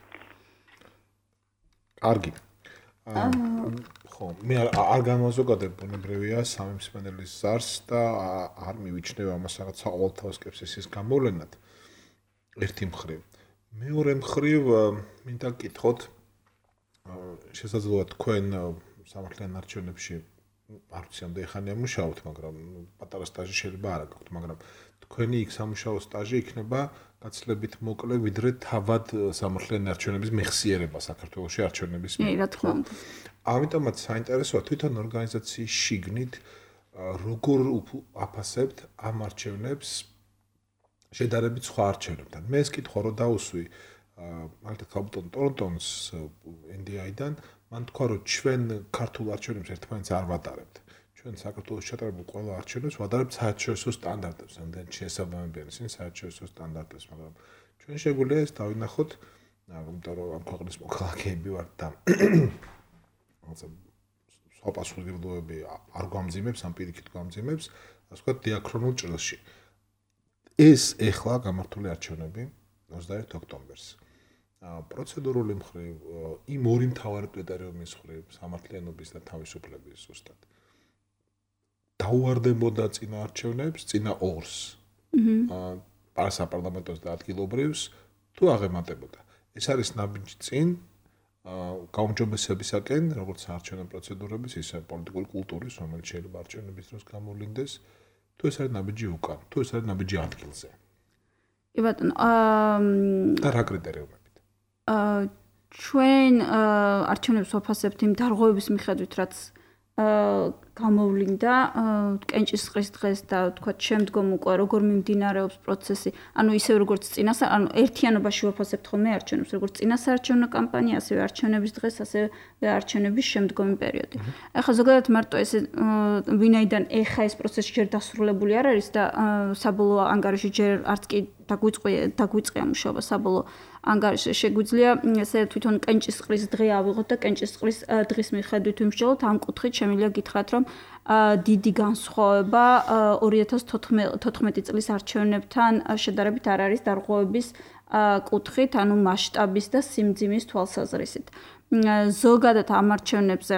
კარგი. ხო, მე არ განვაზოგადებ ბუნებრივია სამი მსმენელის ზარს და არ მივიჩნევ ამას რაღაც საყოველთაო სკეპსისის გამოვლენად. ერთი მხრივ. მეორე მხრივ მინდა გკითხოთ, შესაძლოა თქვენ სამართლიან არჩევნებში არ ვიცი ამდე ხანია მუშაობთ, მაგრამ პატარა სტაჟი შეიძლება არ აქვს, მაგრამ თქვენი იქ სამუშაო სტაჟი იქნება გაცილებით მოკლე, ვიდრე თავად სამართლიანი არჩევნების მეხსიერება საქართველოში არჩევნების მე რა თქმა უნდა. ამიტომაც საინტერესოა თვითონ ორგანიზაციის შიგნით როგორ აფასებთ ამ არჩევნებს შედარებით სხვა არჩევნებთან. მე ეს კითხვა რო დაუსვი მაგალითად ხალბატონ ტორონტონს ენ დი აი-დან, მან თქვა რომ ჩვენ ქართულ არჩევნებს ერთმანეთს არ ვატარებთ. ჩვენ საქართველოს ჩატარებულ ყველა არჩევნებს ვატარებთ საერთაშორისო სტანდარტებს, ამდენ შესაბამებიან ისინი საერთაშორისო სტანდარტებს, მაგრამ ჩვენ შეგვიძლია ეს დავინახოთ, იმიტომ რომ ამ ქვეყნის მოქალაქეები ვართ და სხვა პასუხისმგებლობები არ გვამძიმებს, ამ პირიქით გვამძიმებს, ასე ვთქვათ, დიაქრონულ ჭრილში. ეს ეხლა გამართული არჩევნები ოცდაერთი ოქტომბერს. პროცედურული მხრივ, იმ ორი მთავარი კრიტერიუმის მხრივ, სამართლიანობის და თავისუფლების ზუსტად. დაუვარდებოდა წინა არჩევნებს, წინა ორს. აა პარლამენტოს და ადგილობრივს, თუ აღემატებოდა. ეს არის ნაბიჯი წინ გაუმჯობესებისაკენ, როგორც საარჩევნო პროცედურების, ისე პოლიტიკური კულტურის, რომელიც შეიძლება არჩევნების დროს გამოვლინდეს, თუ ეს არის ნაბიჯი უკან, თუ ეს არის ნაბიჯი ადგილზე. კი ბატონო, აა და რა კრიტერიუმებით? აა ჩვენ არჩევნებს ვაფასებთ იმ დარღვევების მიხედვით, რაც გამოვლინდა კენჭისყრის დღეს და თქვა შემდგომ უკვე როგორ მიმდინარეობს პროცესი, ანუ ისევ როგორც წინას, ანუ ერთიანობაში ვაფასებთ ხოლმე არჩევნებს, როგორც წინასაარჩევნო კამპანია, ასევე არჩევნების დღეს, ასევე არჩევნების შემდგომი პერიოდი. ახლა ზოგადად მარტო ესე ვინაიდან ეხა ეს პროცესი ჯერ დასრულებული არ არის და საბოლოო ანგარიში ჯერ არც კი დაგვიწყია დაგვიწყია მუშაობა საბოლოო ანგარიში შეგვიძლია ესე თვითონ კენჭისყრის დღე ავიღოთ და კენჭისყრის დღის მიხედვით ვიმსჯელოთ ამ კუთხით შემიძლია გითხრათ რომ დიდი განსხვავება ორი ათას თოთხმეტი წლის არჩევნებთან შედარებით არ არის დარღვევების კუთხით, ანუ მასშტაბის და სიმძიმის თვალსაზრისით. ზოგადად ამ არჩევნებზე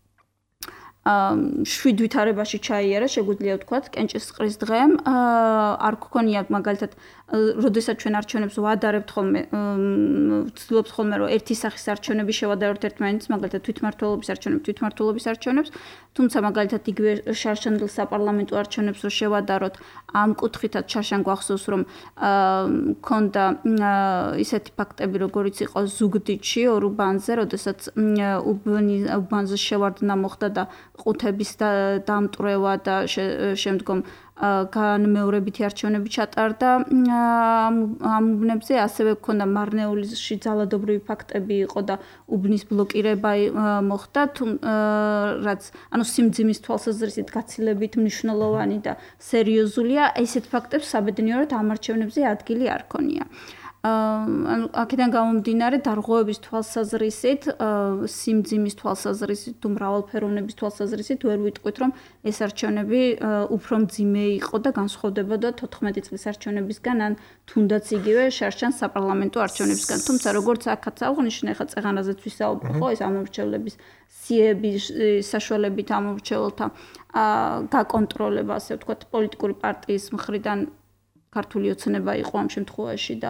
შვიდ ვითარებაში ჩაიარა, შეგვიძლია ვთქვათ, კენჭისყრის დღემ არ გქონია მაგალითად, როდესაც ჩვენ არჩევნებს ვადარებთ ხოლმე, ვცდილობთ ხოლმე, რომ ერთი სახის არჩევნები შევადაროთ ერთმანეთს, მაგალითად თვითმმართველობის არჩევნებს, თვითმმართველობის არჩევნებს, თუმცა მაგალითად იგივე შარშანდელ საპარლამენტო არჩევნებს რო შევადაროთ, ამ კუთხითაც შარშან გვახსოვს, რომ მქონდა ისეთი ფაქტები, როგორიც იყო ზუგდიდში, ორუბანზე, როდესაც უბანზე შევარდნა მოხდა და ყუთების დამტვრევა და შემდგომ განმეორებითი არჩევნები ჩატარდა ამ უბნებზე, ასევე გქონდა მარნეულიში ძალადობრივი ფაქტები იყო და უბნის ბლოკირება მოხდა, რაც ანუ სიმძიმის თვალსაზრისით გაცილებით მნიშვნელოვანი და სერიოზულია, ესეთ ფაქტებს საბედნიეროდ ამ არჩევნებზე ადგილი არ ქონია. ანუ აქედან გამომდინარე დარღვევების თვალსაზრისით, სიმძიმის თვალსაზრისით, თუ მრავალფეროვნების თვალსაზრისით ვერ ვიტყვით, რომ ეს არჩევნები უფრო მძიმე იყო და განსხვავდებოდა თოთხმეტი წლის არჩევნებისგან, ან თუნდაც იგივე შარშან საპარლამენტო არჩევნებისგან. თუმცა როგორც აქაც აღნიშნე, ხა წეღანაზეც ვისაუბრე, ხო, ეს ამომრჩევლების სიების საშუალებით ამომრჩეველთა გაკონტროლება, ასე ვთქვათ, პოლიტიკური პარტიის მხრიდან ქართული ოცნება იყო ამ შემთხვევაში და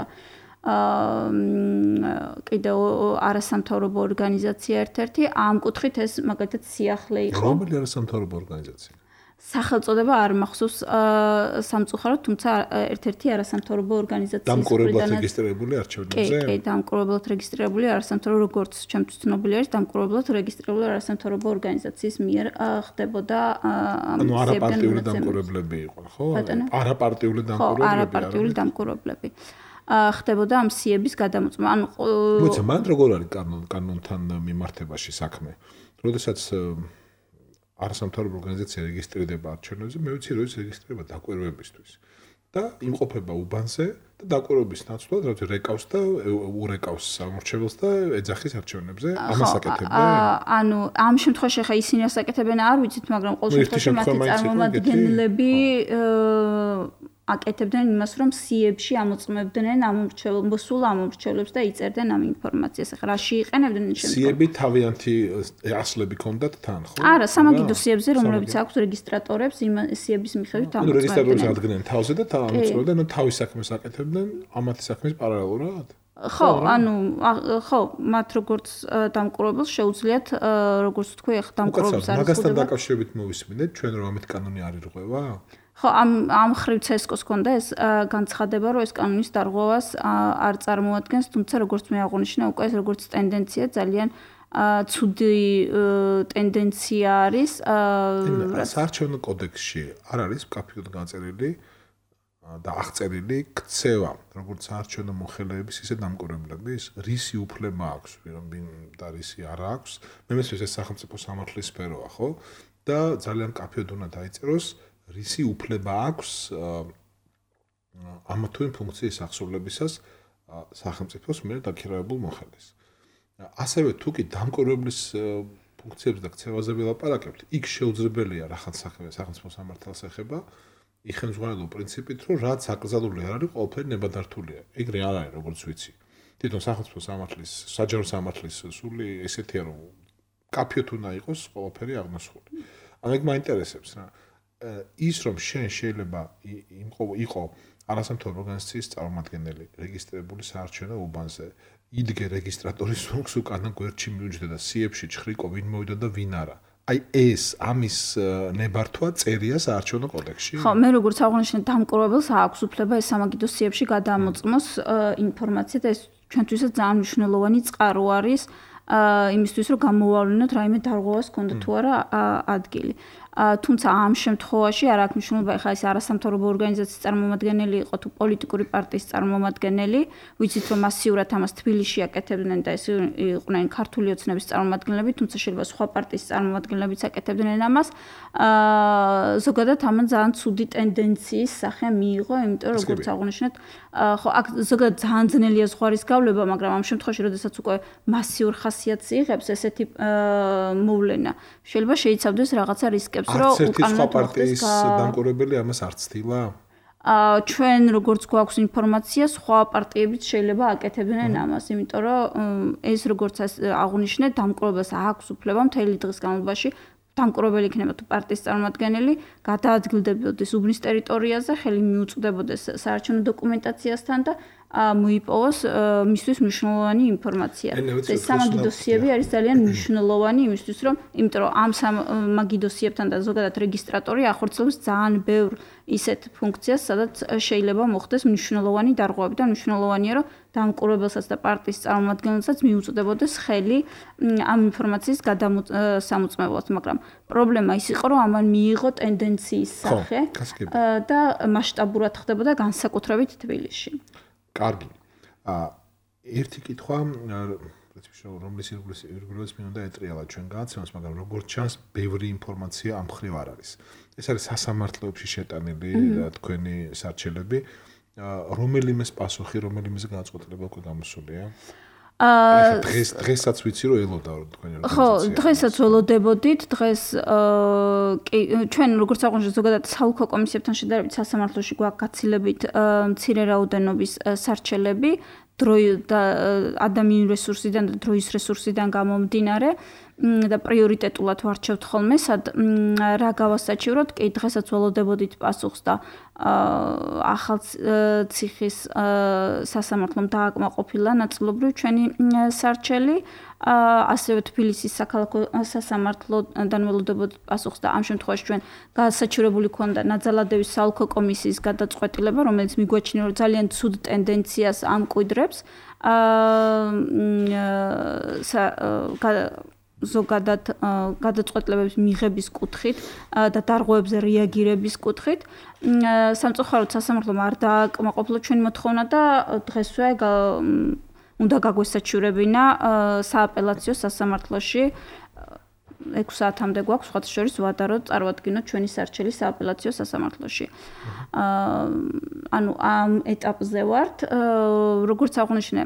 კიდევ არასამთავრობო ორგანიზაცია ერთ-ერთი ამ კუთხით ეს მაგალითად სიახლე იყო. რომელი არასამთავრობო ორგანიზაცია? სახელწოდება არ მახსოვს სამწუხაროდ, თუმცა ერთ-ერთი არასამთავრობო ორგანიზაციის დამკვირვებლად რეგისტრირებული არჩევნებზე? კი, კი, დამკვირვებლად რეგისტრირებული არასამთავრობო, როგორც ჩემთვის ცნობილი არის, დამკვირვებლად რეგისტრირებული არასამთავრობო ორგანიზაციის მიერ ხდებოდა ანუ არაპარტიული დამკვირვებლები იყო, ხო? არაპარტიული დამკვირვებლები. ხო, არაპარტიული დამკვირვებლები. ხდებოდა ამ სიების გადამოწმა. ანუ მოიცა, მან როგორ არის კანონთან მიმართებაში საქმე? როდესაც არასამთავრობო ორგანიზაცია რეგისტრირდება არჩევნებზე, მე ვიცი, რომ ის რეგისტრირება დაკვირვებისთვის და იმყოფება უბანზე და დაკვირვების ნაცვლად, რაც რეკავს და ურეკავს სამორჩეველს და ეძახის არჩევნებზე, ამას აკეთებენ. ანუ ამ შემთხვევაში ხა ისინი ასაკეთებენ, არ ვიცით, მაგრამ ყოველ შემთხვევაში მათი წარმომადგენლები აკეთებდნენ იმას, რომ სიებში ამოწმებდნენ ამომრჩევლებს, მოსულ ამომრჩევლებს და იწერდნენ ამ ინფორმაციას. ახლა რაში იყენებდნენ შემდგომ? სიები თავიანთი ასლები ქონდათ თან, ხო? არა, სამაგიდო სიებზე, რომლებიც აქვს რეგისტრატორებს, იმ სიების მიხედვით ამოწმებდნენ. ანუ რეგისტრატორებს ადგენენ თავზე და ამოწმებდნენ, ანუ თავის საქმეს აკეთებდნენ ამათი საქმის პარალელურად? ხო, ანუ ხო, მათ როგორც დამკვირვებელს შეუძლიათ, როგორც თქვი, ახლა დამკვირვებელს არის. მაგასთან დაკავშირებით მოვისმინეთ, ჩვენ რომ ამით კანონი არ ირღვევა? ხო, ამ ამ ხრივ ცესკოს ქონდა ეს განცხადება, რომ ეს კანონის დარღვევას არ წარმოადგენს, თუმცა როგორც მე აღნიშნე, უკვე ეს როგორც ტენდენცია ძალიან ცუდი ტენდენცია არის. საარჩევნო კოდექსში არ არის კაფეოდ გაწერილი და აღწერილი ქცევა, როგორც საარჩევნო მოხელეების, ისე დამკვირვებლების, რისი უფლება აქვს, ვინ და რისი არ აქვს. მე მესმის ეს სახელმწიფო სამართლის სფეროა, ხო? და ძალიან კაფეოდ უნდა დაიწეროს რისი უფლება აქვს ამ თუ იმ ფუნქციის აღსრულებისას სახელმწიფოს მიერ დაქირავებულ მოხელეს. ასევე თუ კი დამკვირვებლის ფუნქციებზე და ქცევაზე ვილაპარაკებთ, იქ შეუძლებელია რახან სახელმწიფო სამართალს ეხება იხელმძღვანელო პრინციპით, რომ რაც აკრძალული არ არის, ყველაფერი ნებადართულია. ეგრე არ არის, როგორც ვიცი. თვითონ სახელმწიფო სამართლის, საჯარო სამართლის სული ესეთია, რომ კაფეოდ უნდა იყოს ყველაფერი აღნასხული. ანუ ეგ მაინტერესებს რა. ის რომ შენ შეიძლება იყო არასამთავრობო ორგანიზაციის წარმომადგენელი რეგისტრირებული საარჩევნო უბანზე იდგე რეგისტრატორის ზურგს უკანა გვერდში მიუჯდა და სიებში ჩხრიკო ვინ მოვიდა და ვინ არა. აი ეს ამის ნებართვა წერია საარჩევნო კოდექსში? ხო, მე როგორც აღნიშნე, დამკვირვებელს აქვს უფლება ეს სამაგიდო სიებში გადამოწმოს ინფორმაცია და ეს ჩვენთვისაც ძალიან მნიშვნელოვანი წყარო არის იმისთვის, რომ გამოვავლინოთ რაიმე დარღვევას ქონდა თუ არა ადგილი. თუმცა ამ შემთხვევაში არ აქვს მნიშვნელობა, ხა ეს არასამთავრობო ორგანიზაციის წარმომადგენელი იყო თუ პოლიტიკური პარტიის წარმომადგენელი, ვიცით რომ მასიურად ამას თბილისში აკეთებდნენ და ეს იყვნენ ქართული ოცნების წარმომადგენლები, თუმცა შეიძლება სხვა პარტიის წარმომადგენლებიც აკეთებდნენ ამას. ზოგადად ამან ძალიან ცუდი ტენდენციის სახე მიიღო, იმიტომ რომ როგორც აღნიშნეთ, ხო აქ ზოგადად ძალიან ძნელია ზღვარის გავლება, მაგრამ ამ შემთხვევაში, როდესაც უკვე მასიურ ხასიათს იღებს ესეთი მოვლენა, შეიძლება შეიცავდეს რაღაცა რისკებს. არც ერთი სხვა პარტიის დამკვირვებელი ამას არ ცდილა? ჩვენ როგორც გვაქვს ინფორმაცია, სხვა პარტიებიც შეიძლება აკეთებდნენ ამას, იმიტომ რომ ეს როგორც აღნიშნეთ, დამკვირვებელს აქვს უფლება მთელი დღის განმავლობაში დამკვირვებელი იქნება თუ პარტიის წარმომადგენელი, გადაადგილდებოდეს უბნის ტერიტორიაზე, ხელი მიუწვდებოდეს საარჩევნო დოკუმენტაციასთან და მოიპოვოს მისთვის მნიშვნელოვანი ინფორმაცია. ეს სამაგი დოსიები არის ძალიან მნიშვნელოვანი იმისთვის, რომ იმიტომ რომ ამ სამაგი დოსიებთან და ზოგადად რეგისტრატორი ახორციელებს ძალიან ბევრ ისეთ ფუნქციას, სადაც შეიძლება მოხდეს მნიშვნელოვანი დარღვევები და მნიშვნელოვანია, რომ დამკვირვებელსაც და პარტიის წარმომადგენელსაც მიუწვდებოდეს ხელი ამ ინფორმაციის გადასამოწმებლად, მაგრამ პრობლემა ის იყო, რომ ამან მიიღო ტენდენციის სახე და მასშტაბურად ხდებოდა განსაკუთრებით თბილისში. კარგი. აა ერთი კითხვა, რომლის ირგვლივაც მე უნდა ეტრიალა ჩვენ განაცემას, მაგრამ როგორც ჩანს, ბევრი ინფორმაცია ამ მხრივ არ არის. ეს არის სასამართლოებში შეტანილი თქვენი სარჩელები, რომელიმეს პასუხი, რომელიმეს განწყობილება უკვე გამოსულია? აა დღეს დღესაც ვიცი რომ ელოდა თქვენი ორგანიზაცია. ხო, დღესაც ველოდებოდით, დღეს კი ჩვენ როგორც აღნიშნეთ ზოგადად საოლქო კომისიებთან შედარებით სასამართლოში გვაქვს გაცილებით მცირე რაოდენობის სარჩელები, დრო და ადამიანური რესურსიდან და დროის რესურსიდან გამომდინარე და პრიორიტეტულად ვარჩევთ ხოლმე, სად რა გავასაჩივროთ, კი დღესაც ველოდებოდით პასუხს და ახალ ციხის სასამართლომ დააკმაყოფილა ნაწილობრივ ჩვენი სარჩელი, ასევე თბილისის საქალაქო სასამართლოდან ველოდებოდით პასუხს და ამ შემთხვევაში ჩვენ გასაჩივრებული ქონდა ნაძალადევის საოლქო კომისიის გადაწყვეტილება, რომელიც მიგვაჩნია რომ ძალიან ცუდ ტენდენციას ამკვიდრებს. ზოგადად გადაწყვეტილებების მიღების კუთხით და დარღვევებზე რეაგირების კუთხით სამწუხაროდ სასამართლომ არ დააკმაყოფილა ჩვენი მოთხოვნა და დღესვე უნდა გაგვესაჩივრებინა სააპელაციო სასამართლოში ექვსი საათამდე გვაქვს სხვათა შორის ვადა რომ წარვადგინოთ ჩვენი სარჩელი სააპელაციო სასამართლოში. ანუ ამ ეტაპზე ვართ, როგორც აღნიშნე,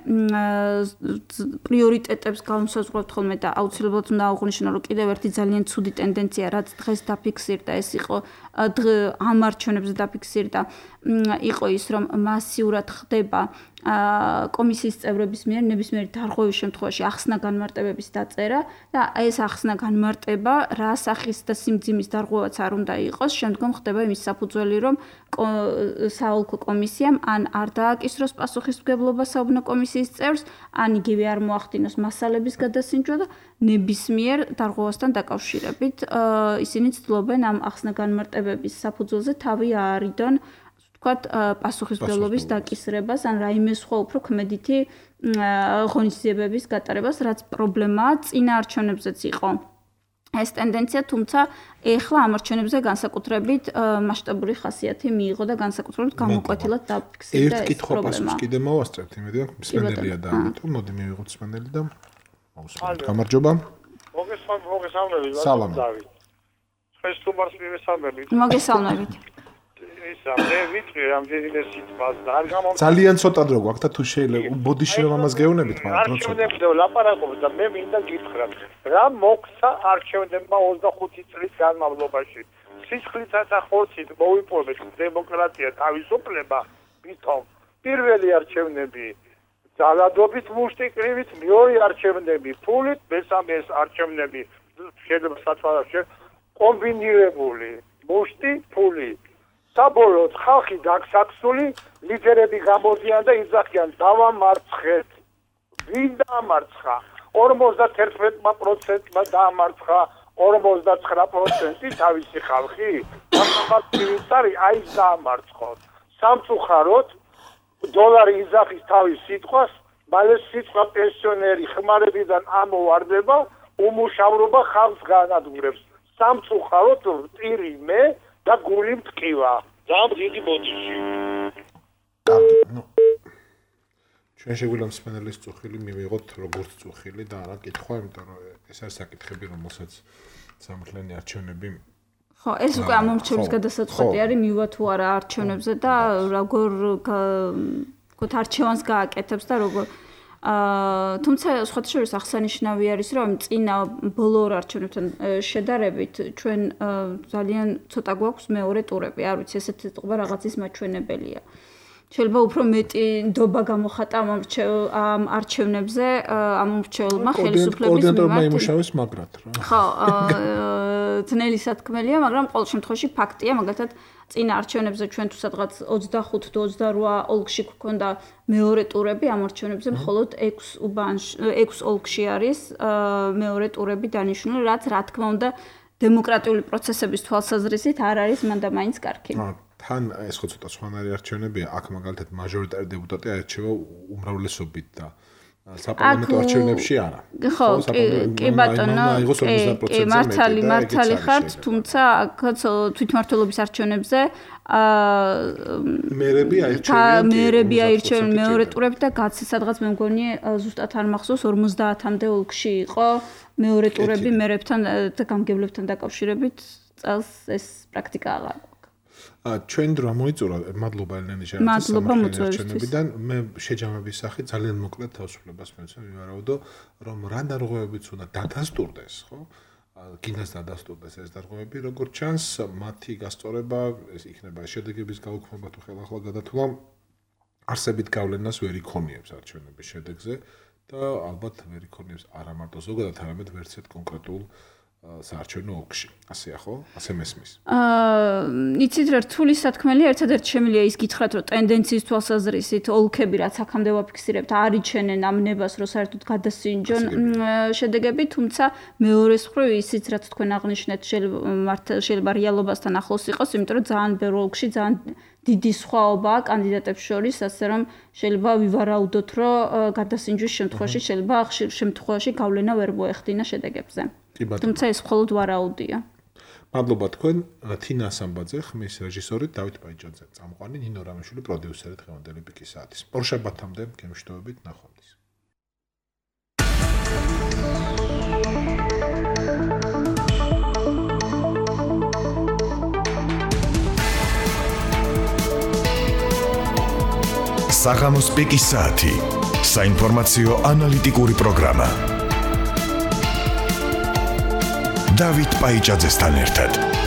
პრიორიტეტებს გავსაზღვრავთ ხოლმე და აუცილებლად უნდა აღვნიშნო, რომ კიდევ ერთი ძალიან ცუდი ტენდენცია, რაც დღეს დაფიქსირდა, ეს იყო ამ არჩევნებზე დაფიქსირდა, იყო ის, რომ მასიურად ხდება კომისიის წევრების მიერ ნებისმიერი დარღვევის შემთხვევაში ახსნა განმარტებების დაწერა და ეს ახსნა განმარტება რა სახის და სიმძიმის დარღვევაც არ უნდა იყოს, შემდგომ ხდება იმის საფუძველი, რომ საოლქო კომისიამ ან არ დააკისროს პასუხისმგებლობა საუბნო კომისიის წევრს, ან იგივე არ მოახდინოს მასალების გადასინჯვა და ნებისმიერ დარღვევასთან დაკავშირებით ისინი ცდილობენ ამ ახსნა განმარტებების საფუძველზე თავი აარიდონ ვთქვათ, პასუხისმგებლობის დაკისრებას, ან რაიმე სხვა უფრო ქმედითი ღონისძიებების გატარებას, რაც პრობლემაა წინა არჩევნებზეც იყო. ეს ტენდენცია, თუმცა ეხლა ამ არჩევნებზე განსაკუთრებით მასშტაბური ხასიათი მიიღო და განსაკუთრებით გამოკვეთილად დაფიქსირდა ეს პრობლემა. ერთ კითხვა პასუხს კიდე მოვასწრებთ, იმედი მაქვს, მსმენელია და ამიტომ მოდი მივიღოთ მსმენელი და მოვსვამთ. გამარჯობა. მოგესალმებით, მოგესალმებით. სალამი. ეს თუ მას მივესალმებით. მოგესალმებით. ისა მე ვიტყვი რამდენიმე სიტყვას და არ გამომწვევ. ძალიან ცოტა დრო გვაქვს და თუ შეიძლება ბოდიში რომ ამას გეუბნებით, მაგრამ დრო ცოტა. არჩევნებზე ვლაპარაკობ და მე მინდა გითხრათ, რა მოხდა არჩევნებმა ოცდახუთი წლის განმავლობაში. სისხლითაც ახორცით მოვიპოვეთ დემოკრატია, თავისუფლება, ვითომ პირველი არჩევნები ძალადობით მუშტი კრივით, მეორე არჩევნები ფულით, მესამე არჩევნები შეიძლება სათვალაშე კომბინირებული მუშტი ფული. საბოლოოდ ხალხი დაგსაქსული ლიდერები გამოდიან და იძახიან დავამარცხეთ. ვინ დაამარცხა? ორმოცდაერთმეტ პროცენტმა დაამარცხა ორმოცდათხრა პროცენტი თავისი ხალხი. ამხრივ არის აი დაამარცხოთ. სამწუხაროდ დოლარი იძახის თავის სიტყვას, მალე სიტყვა პენსიონერი ხმარებიდან ამოვარდება, უმუშავრობა ხალხს განადგურებს. სამწუხაროდ ტირი მე და გული მტკივა. ძალიან დიდი ბოდიში. ნუ ჩვენ შეგვიძლია მსმენელის წუხილი მივიღოთ როგორც წუხილი და არა კითხვა, იმიტომ რომ ეს არის საკითხები, რომელსაც სამართლიანი არჩევნები ხო, ეს უკვე ამ არჩევნების გადასაწყვეტი არის, მივა თუ არა არჩევნებზე და როგორ ვთქვათ არჩევანს გააკეთებს და როგორ აა თუმცა სხვათა შორის აღსანიშნავი არის, რომ წინა ბოლო ორ არჩევნებთან შედარებით ჩვენ ძალიან ცოტა გვაქვს მეორე ტურები, არ ვიცი, ესეთი თქმა რაღაცის მაჩვენებელია. შეიძლება უფრო მეტი ნდობა გამოხატა ამ არჩევნებზე ამ მრჩეველმა ხელისუფლების მიმართ. იმუშავეს მაგრად რა. ხო, ძნელი სათქმელია, მაგრამ ყოველ შემთხვევაში ფაქტია, მაგალითად წინა არჩევნებზე ჩვენ თუ სადღაც ოცდახუთ თუ ოცდარვა ოლქში გვქონდა მეორე ტურები, ამ არჩევნებზე მხოლოდ ექვს უბანში, ექვს ოლქში არის მეორე ტურები დანიშნული, რაც რა თქმა უნდა დემოკრატიული პროცესების თვალსაზრისით არ არის მანდა მაინც კარგი. თან ეს ხო ცოტა სხვანაირი არჩევნებია, აქ მაგალითად მაჟორიტარი დეპუტატი აირჩევა უმრავლესობით და საპარლამენტო არჩევნებში არა. ხო, კი ბატონო, კი მართალი, მართალი ხართ, თუმცა აქაც თვითმმართველობის არჩევნებზე აა მერები აირჩევიან. მერები აირჩევიან მეორე ტურები და გაცი სადღაც მე მგონი ზუსტად არ მახსოვს ორმოცდაათამდე ოლქში იყო მეორე ტურები მერებთან და გამგებლებთან დაკავშირებით წელს ეს პრაქტიკა აღარ ჩვენ დრო მოიწურა მადლობა ელენე ჟანერისთან მე შეჯამების სახით ძალიან მოკლედ თავისუფლებას მივცემ ვივარაუდო რომ რა დარღვევებიც უნდა დადასტურდეს ხო კიდეს დადასტურდეს ეს დარღვევები როგორც ჩანს მათი გასწორება ეს იქნება შედეგების გაუქმება თუ ხელახლა გადათვლა არსებით გავლენას ვერ იქონიებს არჩევნების შედეგზე და ალბათ ვერ იქონიებს არა მარტო ზოგადად არამედ ვერც ერთ კონკრეტულ საარჩევნო ოლქში. ასეა ხო? ასე მესმის. აა, იცით რა რთული სათქმელია, ერთადერთი შემიძლია ის გითხრათ, რომ ტენდენციის თვალსაზრისით ოლქები რაც აქამდე ვაფიქსირებთ, არიჩენენ ამ ნებას, რომ საერთოდ გადასინჯონ შედეგები, თუმცა მეორეს მხრივ ისიც რაც თქვენ აღნიშნეთ, შეიძლება რეალობასთან ახლოს იყოს, იმიტომ რომ ძალიან ბევრ ოლქში ძალიან დიდი სხვაობაა კანდიდატებს შორის, ასე რომ შეიძლება ვივარაუდოთ, რომ გადასინჯვის შემთხვევაში შეიძლება ხშირ შემთხვევაში გავლენა ვერ მოეხდინა შედეგებზე. თუმცა ეს მხოლოდ ვარაუდია. მადლობა თქვენ, თინა ასამბაძე, ხმის რეჟისორი, დავით პაიჭაძე, წამყვანი ნინო რამიშვილი, პროდიუსერი დღევანდელი პიკის საათის. ორშაბათამდე გემშვიდობით, ნახვამდის. საღამოს პიკის საათი. საინფორმაციო ანალიტიკური პროგრამა. დავით პაიჭაძესთან ერთად